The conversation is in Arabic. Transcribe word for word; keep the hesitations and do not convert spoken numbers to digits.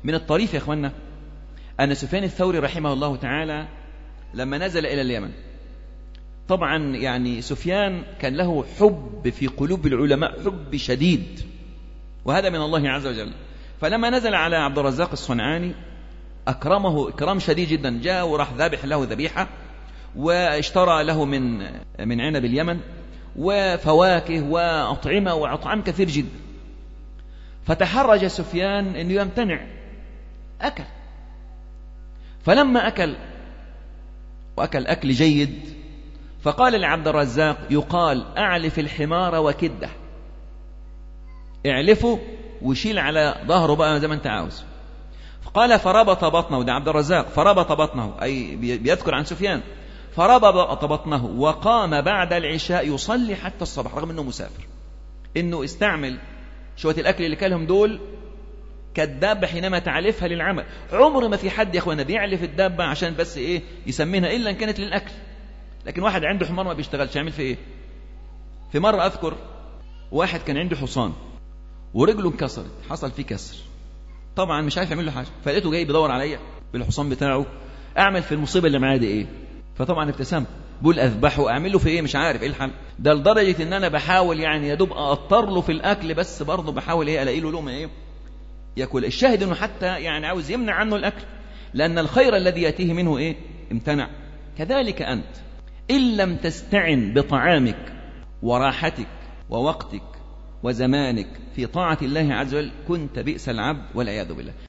من الطريف يا إخوانا أن سفيان الثوري رحمه الله تعالى لما نزل إلى اليمن، طبعا يعني سفيان كان له حب في قلوب العلماء، حب شديد، وهذا من الله عز وجل. فلما نزل على عبد الرزاق الصنعاني أكرمه إكرام شديد جدا، جاء وراح ذابح له ذبيحة، واشترى له من من عنب اليمن وفواكه وأطعمة وأطعام كثير جدا. فتحرج سفيان أنه يمتنع، أكل. فلما أكل وأكل أكل جيد، فقال لعبد الرزاق: يقال أعلف الحمار وكده، اعلفه وشيل على ظهره بقى زي ما انت عاوز. فقال فربط بطنه، ده عبد الرزاق، فربط بطنه أي بيذكر عن سفيان، فربط بطنه وقام بعد العشاء يصلي حتى الصباح، رغم أنه مسافر، أنه استعمل شوية الأكل اللي كلهم دول كالدابة حينما تعلفها للعمل. عمر ما في حد يا أخوانا بيعلف الدابة عشان بس إيه يسمينها، إلا إن كانت للأكل. لكن واحد عنده حمار ما بيشتغلش، يعمل في إيه؟ في مرة أذكر واحد كان عنده حصان ورجله انكسرت، حصل فيه كسر، طبعا مش عارف يعمل له حاجة، فلقيته جاي بيدور عليا بالحصان بتاعه، أعمل في المصيبة اللي معاه دي إيه؟ فطبعا ابتسمت، بقول أذبحه، أعمل له في إيه؟ مش عارف إيه الحل. ده لدرجة إن أنا بحاول يعني يدوب أضطر له في الأكل، بس برضه بحاول إيه ألاقي له لقمة إيه يأكل. الشاهد إنه حتى يعني عاوز يمنع عنه الأكل، لأن الخير الذي يأتيه منه إيه؟ امتنع. كذلك أنت إن لم تستعن بطعامك وراحتك ووقتك وزمانك في طاعة الله عز وجل كنت بئس العبد والعياذ بالله.